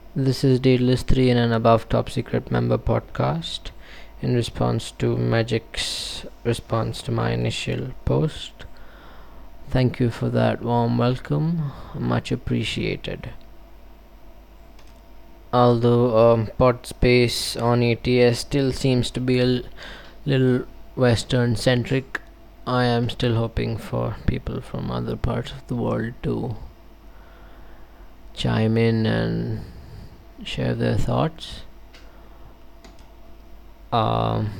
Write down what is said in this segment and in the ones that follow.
This is Daedalus 3 and an above top secret member podcast in response to Magic's response to my initial post. Thank you for that warm welcome, much appreciated. Although Podspace on ATS still seems to be a little Western centric, I am still hoping for people from other parts of the world to chime in and share their thoughts. Um,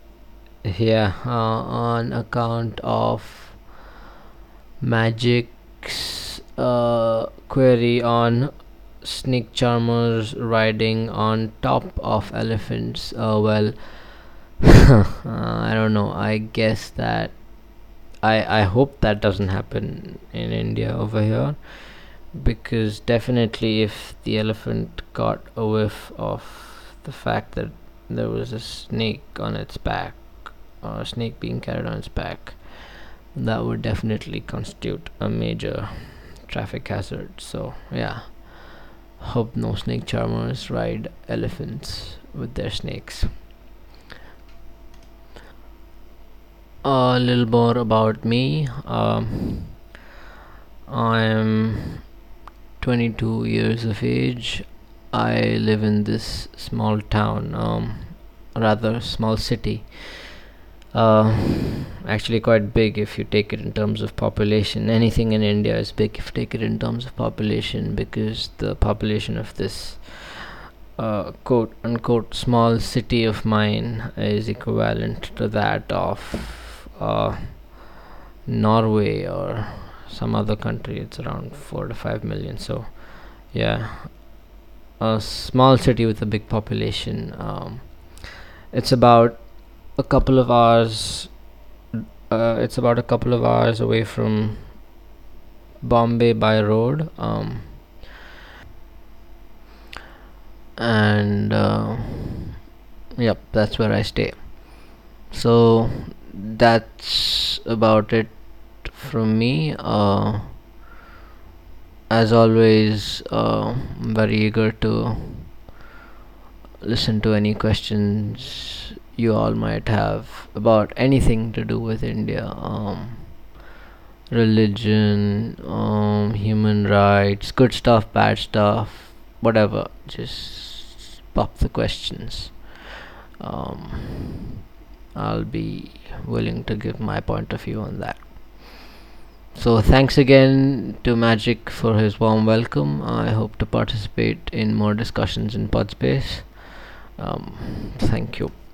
on account of Magic's query on snake charmers riding on top of elephants. I don't know. I guess that I hope that doesn't happen in India over here, because definitely if the elephant got a whiff of the fact that there was a snake on its back, or a snake being carried on its back, that would definitely constitute a major traffic hazard. So yeah, hope no snake charmers ride elephants with their snakes. A little more about me. I'm 22 years of age. I live in this small town, rather small city. Uh, Actually, quite big if you take it in terms of population. Anything in India is big if you take it in terms of population, because the population of this quote unquote small city of mine is equivalent to that of Norway or some other country. It's around 4 to 5 million. So, yeah, a small city with a big population. It's about a couple of hours. It's about a couple of hours away from Bombay by road. And Yep, that's where I stay. So that's about it from me. As always, I'm very eager to listen to any questions you all might have about anything to do with India, religion, human rights, good stuff, bad stuff, whatever. Just pop the questions. Um, I'll be willing to give my point of view on that. So thanks again to Magic for his warm welcome. I hope to participate in more discussions in Podspace. Thank you.